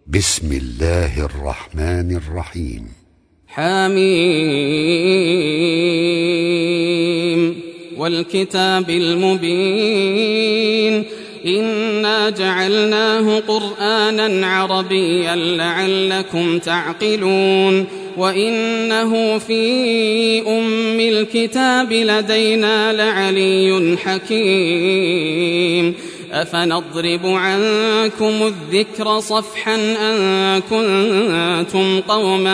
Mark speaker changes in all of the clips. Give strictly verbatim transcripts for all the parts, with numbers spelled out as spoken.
Speaker 1: بسم الله الرحمن الرحيم.
Speaker 2: حميم والكتاب المبين إنا جعلناه قرآنا عربيا لعلكم تعقلون وإنه في أم الكتاب لدينا لعلي حكيم أفنضرب عنكم الذكر صفحا أن كنتم قوما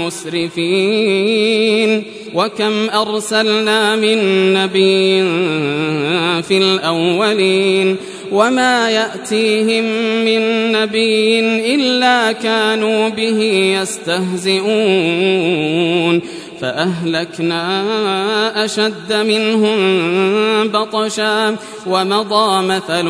Speaker 2: مسرفين وكم أرسلنا من نبي في الأولين وما يأتيهم من نبي إلا كانوا به يستهزئون فأهلكنا أشد منهم بطشا ومضى مثل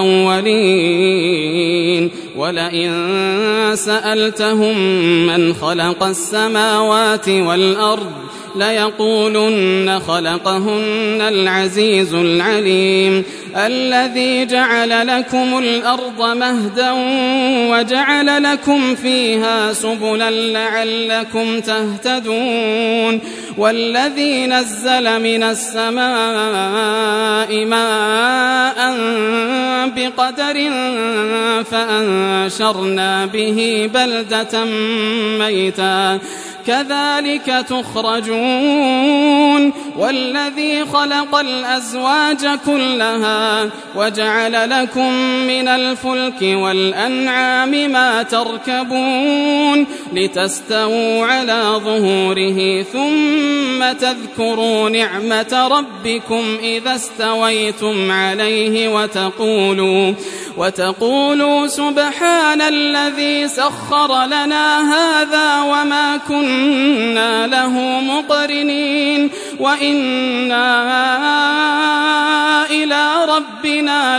Speaker 2: الأولين ولئن سألتهم من خلق السماوات والأرض ليقولن خلقهن العزيز العليم الذي جعل لكم الأرض مهدا وجعل لكم فيها سبلا لعلكم تهتدون والذي نزل من السماء ماء بقدر فأنشرنا به بلدة ميتا كذلك تخرجون والذي خلق الأزواج كلها وجعل لكم من الفلك والأنعام ما تركبون لتستووا على ظهوره ثم تذكروا نعمة ربكم إذا استويتم عليه وتقولوا وتقولوا سبحان الذي سخر لنا هذا وما كنا له مقرنين وإنا إلى ربنا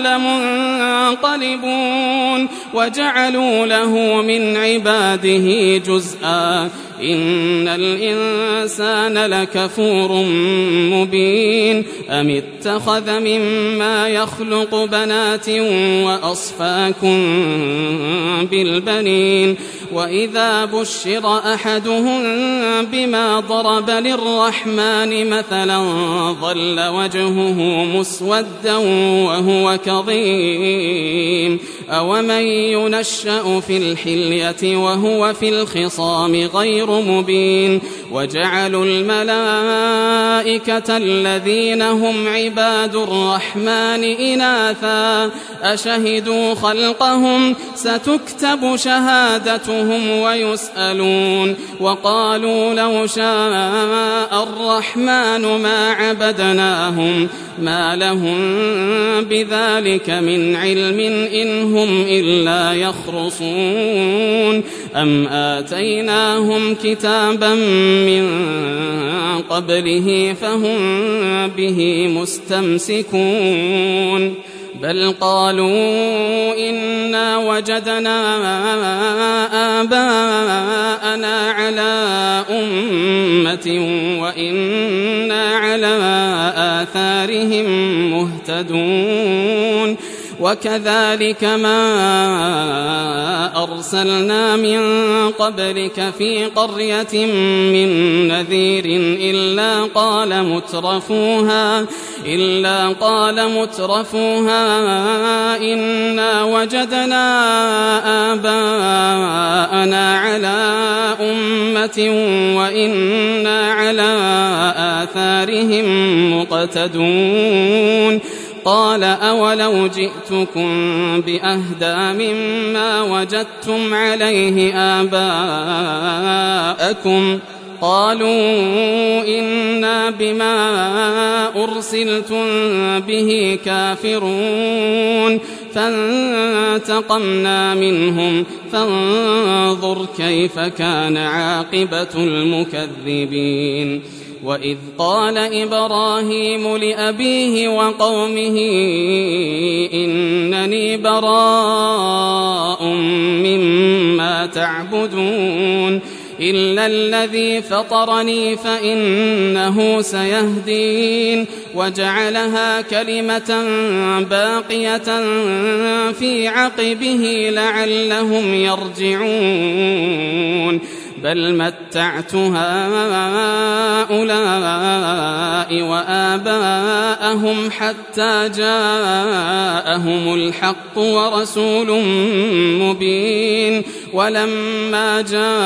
Speaker 2: لمنقلبون وجعلوا له من عباده جزءا إن الإنسان لكفور مبين أم اتخذ مما يخلق بنات وأصفاكم بالبنين وإذا بشر أحدهم بما ضرب للرحمن مثلا ظل وجهه مسودا وهو كظيم أومن ينشأ في الحلية وهو في الخصام غير مبين وجعلوا الملائكة الذين هم عباد الرحمن إناثا أشهدوا خلقهم ستكتب شهادتهم ويسألون وقالوا لو شاء الرحمن ما عبدناهم ما لهم بذلك من علم إن هم إلا يخرصون أم آتيناهم كتابا من قبله فهم به مستمسكون بل قالوا إنا وجدنا آباءنا على أمة وإنا على آثارهم مهتدون وكذلك ما أرسلنا من قبلك في قرية من نذير إلا قال مترفوها إلا قال مترفوها إنا وجدنا آباءنا على أمة وإنا على آثارهم مقتدون قال أولو جئتكم بأهدى مما وجدتم عليه آباءكم قالوا إنا بما أرسلتم به كافرون فانتقمنا منهم فانظر كيف كان عاقبة المكذبين وإذ قال إبراهيم لأبيه وقومه إنني براء مما تعبدون إلا الذي فطرني فإنه سيهدين وجعلها كلمة باقية في عقبه لعلهم يرجعون بل متعت هؤلاء وآباءهم حتى جاءهم الحق ورسول مبين ولما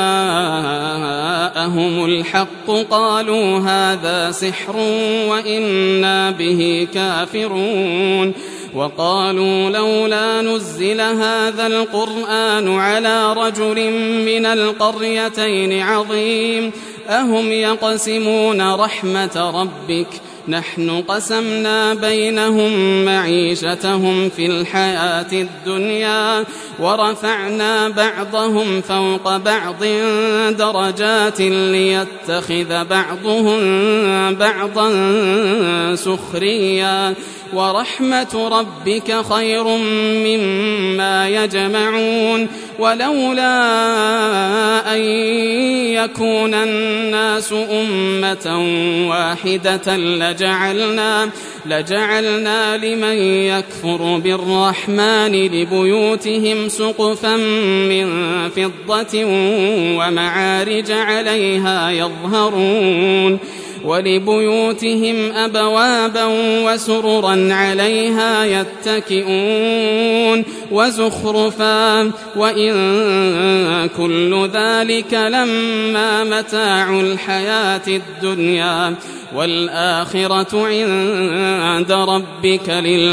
Speaker 2: جاءهم الحق قالوا هذا سحر وإنا به كافرون وقالوا لولا نزل هذا القرآن على رجل من القريتين عظيم أهم يقسمون رحمة ربك نحن قسمنا بينهم معيشتهم في الحياة الدنيا ورفعنا بعضهم فوق بعض درجات ليتخذ بعضهم بعضا سخريا ورحمة ربك خير مما يجمعون ولولا أن يكون الناس أمة واحدة لجعلنا, لجعلنا لمن يكفر بالرحمن لبيوتهم سقفا من فضة ومعارج عليها يظهرون ولبيوتهم أبوابا وسررا عليها يتكئون وزخرفا وإن كل ذلك لما متاع الحياة الدنيا والآخرة عند ربك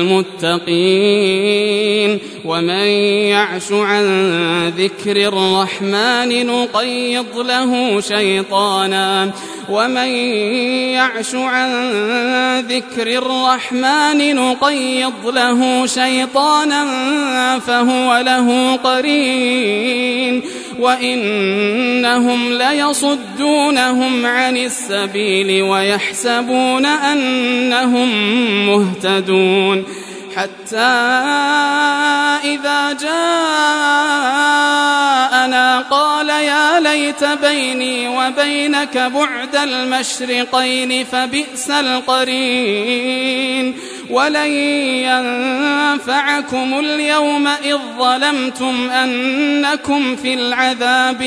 Speaker 2: للمتقين ومن يعش عن ذكر الرحمن نقيض له شيطانا ومن يعش عن ذكر الرحمن نقيض له شيطانا فهو له قرين وإنهم ليصدونهم عن السبيل ويحسبون أنهم مهتدون حتى إذا جاءنا قال يا ليت بيني وبينك بعد المشرقين فبئس القرين ولن ينفعكم اليوم إذ ظلمتم أنكم في العذاب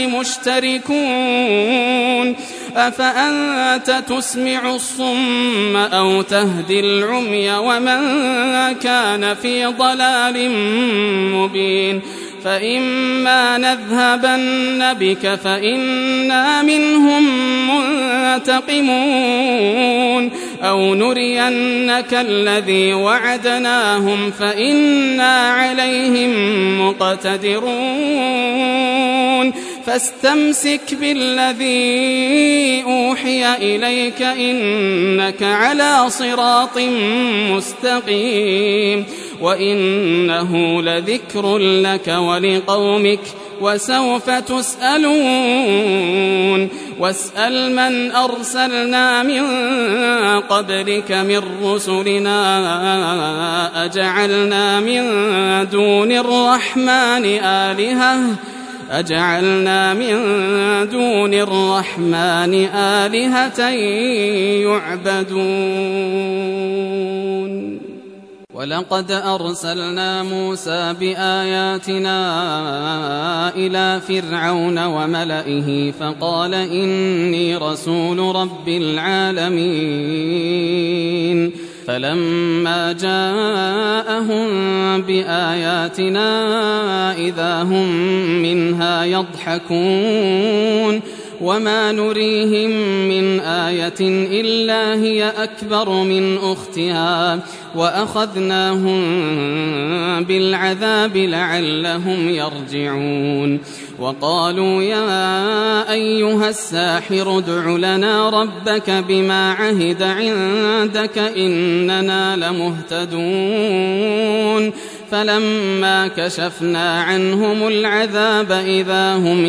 Speaker 2: مشتركون أفأنت تسمع الصم أو تهدي العمي ومن كان في ضلال مبين فإما نذهبن بك فإنا منهم منتقمون أو نرينك الذي وعدناهم فإنا عليهم مقتدرون فاستمسك بالذي أوحي إليك إنك على صراط مستقيم وإنه لذكر لك ولقومك وسوف تسألون واسأل من أرسلنا من قبلك من رسلنا أجعلنا من دون الرحمن آلهة أجعلنا من دون الرحمن آلهة يعبدون ولقد أرسلنا موسى بآياتنا إلى فرعون وملئه فقال إني رسول رب العالمين فلما جاءهم بآياتنا إذا هم منها يضحكون وما نريهم من آية إلا هي أكبر من أختها وأخذناهم بالعذاب لعلهم يرجعون وقالوا يا أيها الساحر ادع لنا ربك بما عهد عندك إننا لمهتدون فلما كشفنا عنهم العذاب إذا هم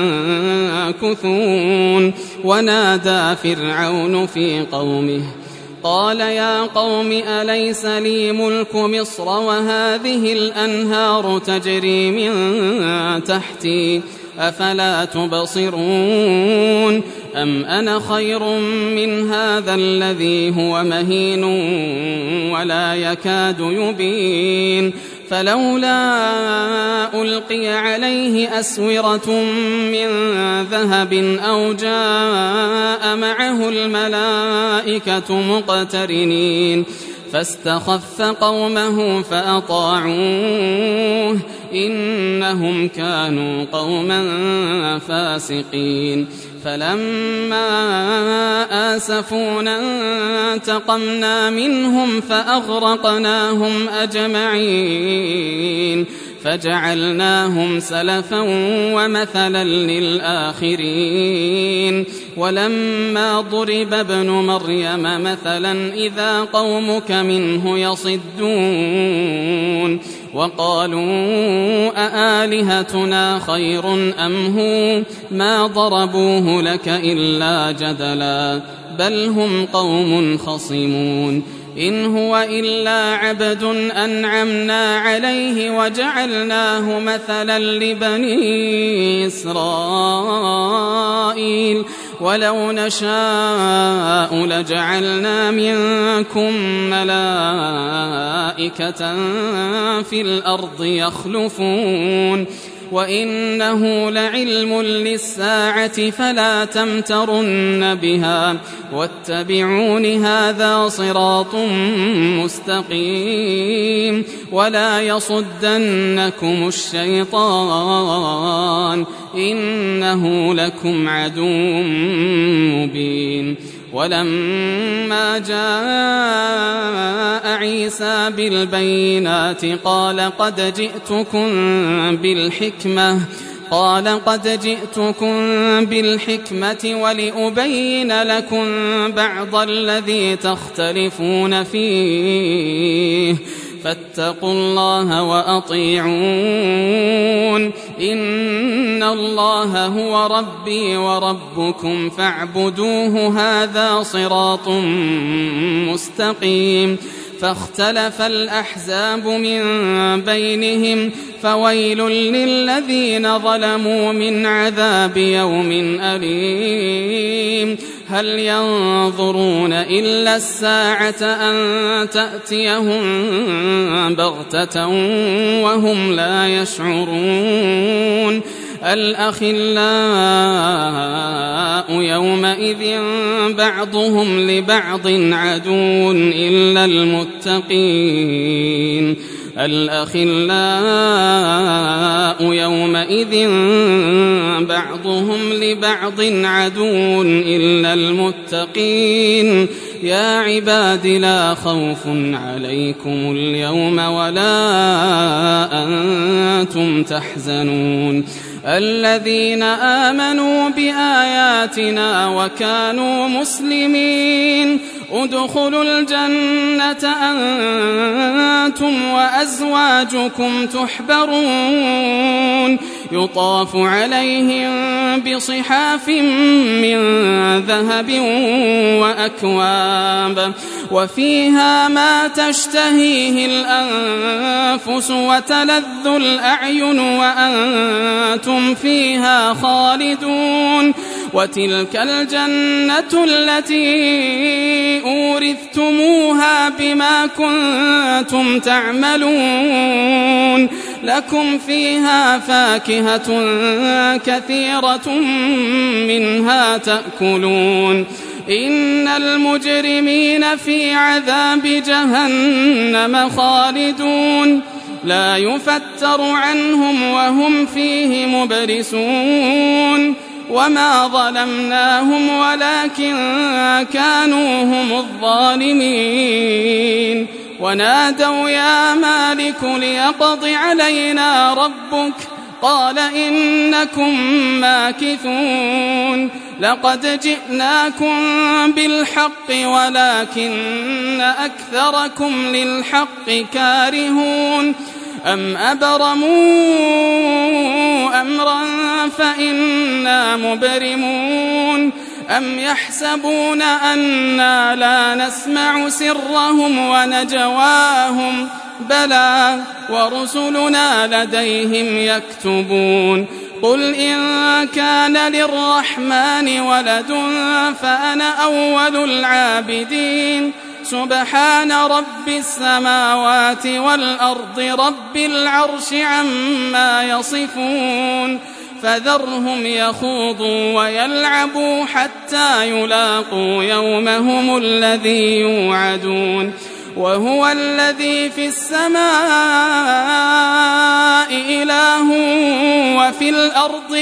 Speaker 2: ينكثون ونادى فرعون في قومه قال يا قوم أليس لي ملك مصر وهذه الأنهار تجري من تحتي أفلا تبصرون أم أنا خير من هذا الذي هو مهين ولا يكاد يبين فلولا ألقي عليه أسورة من ذهب أو جاء معه الملائكة مقترنين فاستخف قومه فأطاعوه إنهم كانوا قوما فاسقين فلما آسفونا انتقمنا منهم فأغرقناهم أجمعين فجعلناهم سلفا ومثلا للآخرين ولما ضرب ابن مريم مثلا إذا قومك منه يصدون وقالوا أآلهتنا خير أم هو ما ضربوه لك إلا جدلا بل هم قوم خصمون إن هو إلا عبد أنعمنا عليه وجعلناه مثلا لبني إسرائيل ولو نشاء لجعلنا منكم ملائكة في الأرض يخلفون وإنه لعلم للساعة فلا تمترن بها واتبعون هذا صراط مستقيم ولا يصدنكم الشيطان إنه لكم عدو مبين ولما جاء عيسى بالبينات قال قد جئتكم بالحكمة قال قد جئتكم بالحكمة ولأبين لكم بعض الذي تختلفون فيه فاتقوا الله وأطيعون إن الله هو ربي وربكم فاعبدوه هذا صراط مستقيم فاختلف الأحزاب من بينهم فويل للذين ظلموا من عذاب يوم أليم هل ينظرون إلا الساعة أن تأتيهم بغتة وهم لا يشعرون الأخلاء يومئذ بعضهم لبعض عدو إلا المتقين الأخلاء يومئذ بعضهم لبعض عدو إلا المتقين يا عباد لا خوف عليكم اليوم ولا أنتم تحزنون الذين آمنوا بآياتنا وكانوا مسلمين ادخلوا الجنة أنتم وأزواجكم تحبرون يطاف عليهم بصحاف من ذهب وأكواب وفيها ما تشتهيه الأنفس وتلذ الأعين وأنتم فيها خالدون وتلك الجنة التي أورثتموها بما كنتم تعملون لكم فيها فاكهة كثيرة منها تأكلون إن المجرمين في عذاب جهنم خالدون لا يفتر عنهم وهم فيه مبلسون وما ظلمناهم ولكن كانوا هم الظالمين ونادوا يا مالك ليقض علينا ربك قال إنكم ماكثون لقد جئناكم بالحق ولكن أكثركم للحق كارهون أم أبرموا أمرا فإنا مبرمون أم يحسبون أنا لا نسمع سرهم ونجواهم بلى ورسلنا لديهم يكتبون قل إن كان للرحمن ولد فأنا أول العابدين سبحان رب السماوات والأرض رب العرش عما يصفون فذرهم يخوضوا ويلعبوا حتى يلاقوا يومهم الذي يوعدون وهو الذي في السماء إله وفي الأرض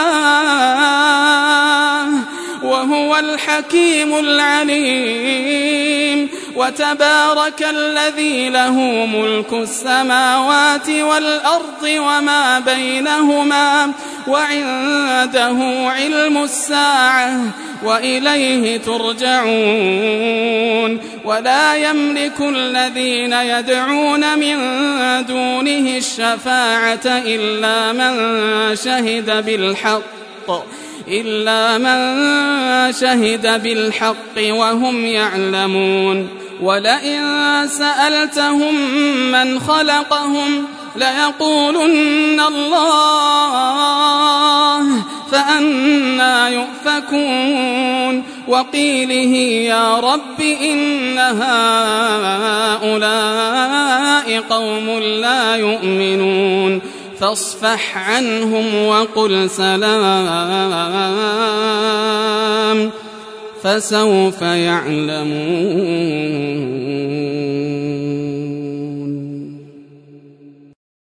Speaker 2: إله وهو الحكيم العليم وتبارك الذي له ملك السماوات والأرض وما بينهما وعنده علم الساعة وإليه ترجعون ولا يملك الذين يدعون من دونه الشفاعة إلا من شهد بالحق إلا من شهد بالحق وهم يعلمون ولئن سألتهم من خلقهم ليقولن الله فأنى يؤفكون وقيله يا رب إن هؤلاء قوم لا يؤمنون فاصفح عنهم وقل سلام فسوف يعلمون.